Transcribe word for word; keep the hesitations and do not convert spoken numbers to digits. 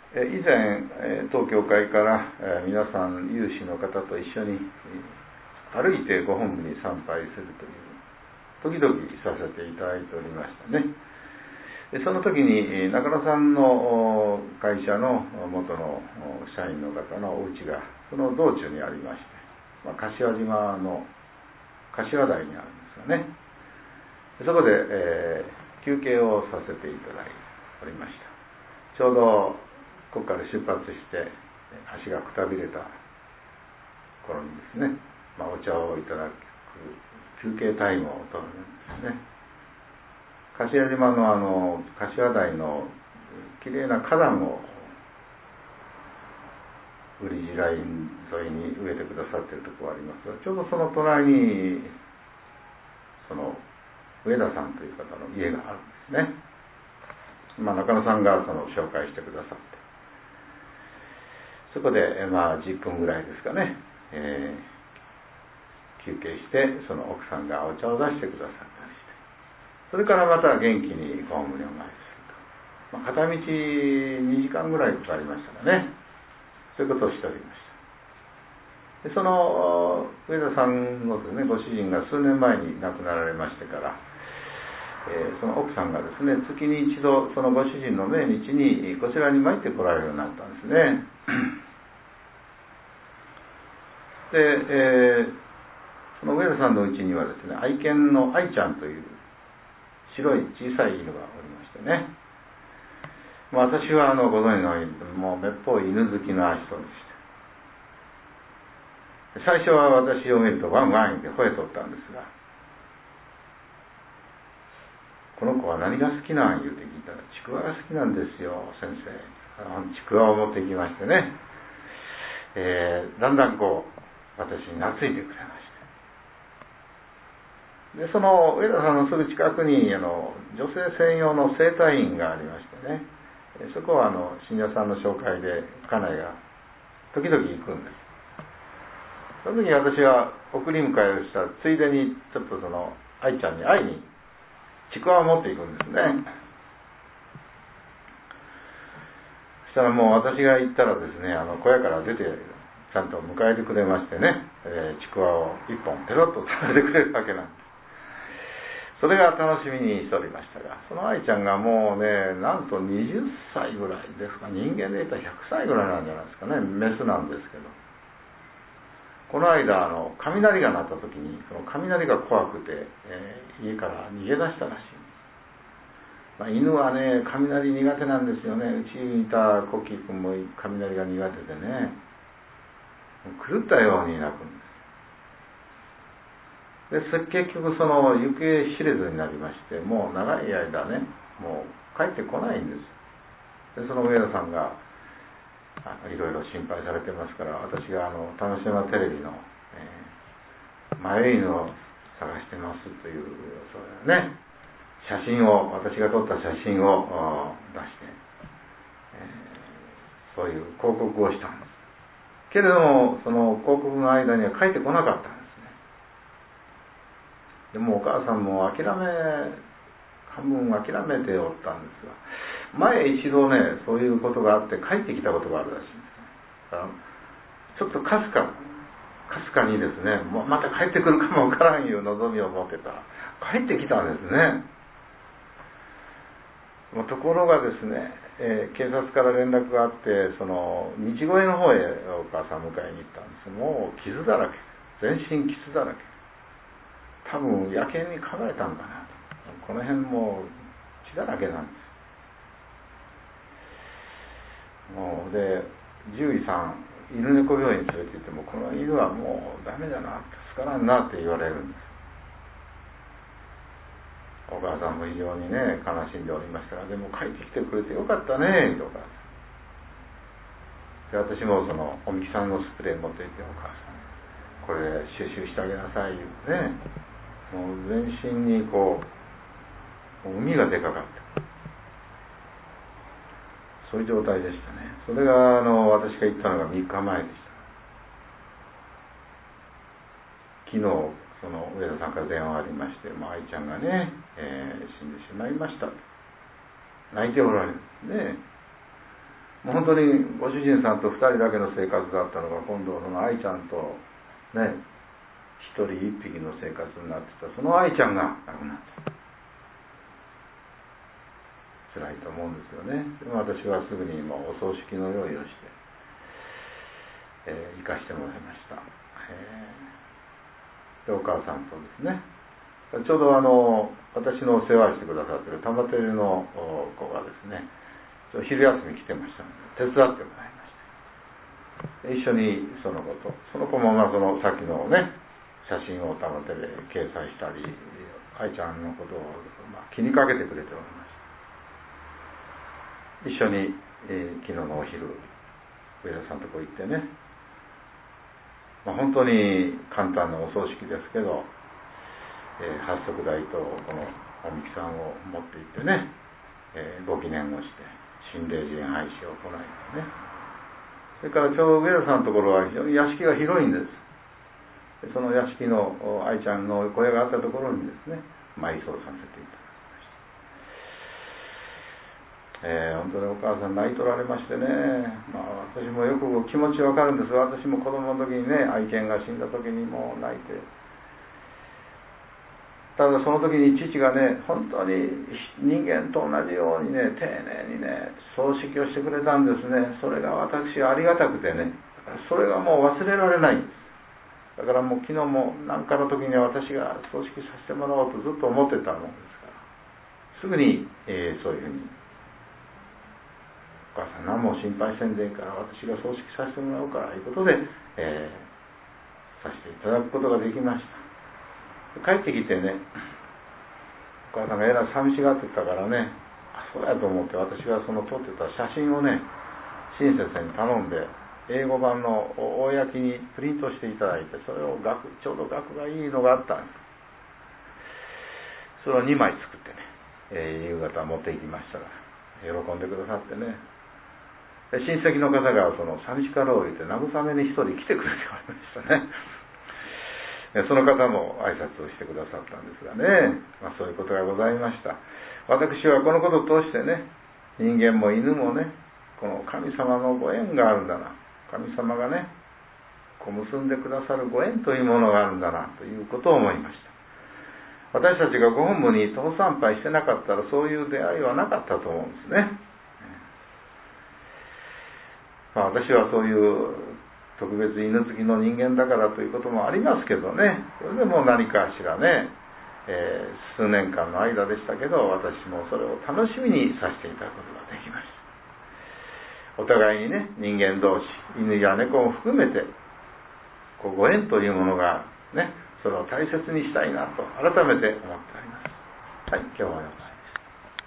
以前当教会から皆さん有志の方と一緒に歩いてご本部に参拝するという時々させていただいておりましたね。その時に中野さんの会社の元の社員の方のお家がその道中にありまして、まあ、柏島の柏台にあるんですがね、そこで、えー、休憩をさせていただいておりました。ちょうどここから出発して足がくたびれた頃にですね、まあ、お茶をいただく休憩タイムを取るんですね。柏島のあの柏台のきれいな花壇を売り地ライン沿いに植えてくださっているところがありますが、ちょうどその隣にその上田さんという方の家があるんですね。まあ、中野さんがその紹介してくださって、そこでまあじゅっぷんぐらいですかね、えー、休憩してその奥さんがお茶を出してくださったりして、それからまた元気にご本部にお参りすると、まあ、片道にじかんぐらいかかりましたかね。そういうことをしておりました。でその上田さんのですね、ご主人が数年前に亡くなられましてから、えー、その奥さんがですね、月に一度そのご主人の命日にこちらに参ってこられるようになったんですね。で、えー、その上田さんのうちにはですね、愛犬の愛ちゃんという白い小さい犬がおりましてね、まあ、私はあのご存知のようにもうめっぽい犬好きな人でして、最初は私を見るとワンワンで吠えとったんですが、この子は何が好きなん言うて聞いたら、ちくわが好きなんですよ先生。ちくわを持ってきましてね、えー、だんだんこう私に懐いてくれまして、でその上田さんのすぐ近くにあの女性専用の整体院がありましてね、そこはあの信者さんの紹介で家内が時々行くんです。その時に私は送り迎えをしたついでにちょっとその愛ちゃんに会いにちくわを持っていくんですね。そしたらもう私が行ったらですね、あの小屋から出てちゃんと迎えてくれましてね、えー、ちくわを一本ペロッと食べてくれるわけなんです。それが楽しみにしておりましたが、その愛ちゃんがもうね、なんとにじゅっさいぐらいですか、人間で言ったらひゃくさいぐらいなんじゃないですかね、メスなんですけど、この間あの雷が鳴った時にその雷が怖くて、えー、家から逃げ出したらしい。まあ、犬はね雷苦手なんですよね。うちにいたコッキー君も雷が苦手でね、狂ったように鳴くんです。で結局その行方知れずになりまして、もう長い間ねもう帰ってこないんです。でその上田さんがいろいろ心配されてますから、私があの楽しまテレビの、えー、迷い犬を探してますというそういうね写真を、私が撮った写真を出して、えー、そういう広告をしたんですけれども、その広告の間には帰ってこなかったんですね。でもお母さんも諦め半分諦めておったんですが、前一度ねそういうことがあって帰ってきたことがあるらしいんです。だからちょっとかすかかすかにですね、また帰ってくるかもわからんいう望みを持ってたら帰ってきたんですね。ところがですね、えー、警察から連絡があって、その道越えの方へお母さん迎えに行ったんです。もう傷だらけ、全身傷だらけ、多分野犬に噛まれたんかなと。この辺も血だらけなんです。もうで獣医さん、犬猫病院に連れて行っても、この犬はもうダメだな、助からんなって言われるんです。お母さんも非常にね悲しんでおりましたが、でも帰ってきてくれてよかったねとかで、私もそのおみきさんのスプレー持っていて、お母さんこれ収集してあげなさい言うね、もう全身にこう海がでかかった、そういう状態でしたね。それがあの私が行ったのがみっかまえでした。昨日その上田さんから電話がありまして、まあ、愛ちゃんがね、えー、死んでしまいました、泣いておられるんですね。 本当にご主人さんとふたりだけの生活だったのが、今度その愛ちゃんとね一人一匹の生活になってたその愛ちゃんが亡くなった辛いと思うんですよね。でも私はすぐにもうお葬式の用意をして、えー、行かしてもらいました。でお母さんとですね、ちょうどあの私の世話してくださっている玉照の子がですね、昼休み来てましたので手伝ってもらいました。一緒にその子とその子もまあそのさっきのね写真を玉照で掲載したり、愛ちゃんのことをまあ気にかけてくれておりました。一緒に、えー、昨日のお昼上田さんのとこ行ってね、まあ、本当に簡単なお葬式ですけど、えー、八足台とこのおみきさんを持って行ってね、えー、ご記念をして心霊人廃止を行いね、それからちょうど上田さんのところは非常に屋敷が広いんです。でその屋敷の愛ちゃんの小屋があったところにですね埋葬させていただきました。えー、本当にお母さん泣いとられましてね、まあ、私もよく気持ちわかるんですが、私も子供の時にね愛犬が死んだ時にもう泣いて、ただその時に父がね本当に人間と同じようにね丁寧にね葬式をしてくれたんですね。それが私ありがたくてね、それがもう忘れられないんです。だからもう昨日も何かの時には私が葬式させてもらおうとずっと思ってたもんですから、すぐに、えー、そういうふうにお母さん何も心配せんでいいから私が葬式させてもらおうからということで、えー、させていただくことができました。帰ってきてね、お母さんがえらい寂しがってたからね、あそうやと思って私がその撮ってた写真をね親切に頼んで英語版の公にプリントしていただいて、それを額ちょうど額がいいのがあったんです。それをにまい作ってね、えー、夕方持って行きましたら喜んでくださってね、で親戚の方がその寂しかろう言って慰めに一人来てくれておりましたね。その方も挨拶をしてくださったんですがね、まあ、そういうことがございました。私はこのことを通してね、人間も犬もね、この神様のご縁があるんだな、神様がねこう結んでくださるご縁というものがあるんだなということを思いました。私たちがご本部に登参拝してなかったらそういう出会いはなかったと思うんですね。まあ、私はそういう特別犬好きの人間だからということもありますけどね、それでも何かしらね、えー、数年間の間でしたけど私もそれを楽しみにさせていただくことができました。お互いにね人間同士犬や猫も含めてこうご縁というものがね、それを大切にしたいなと改めて思っております。はい、今日は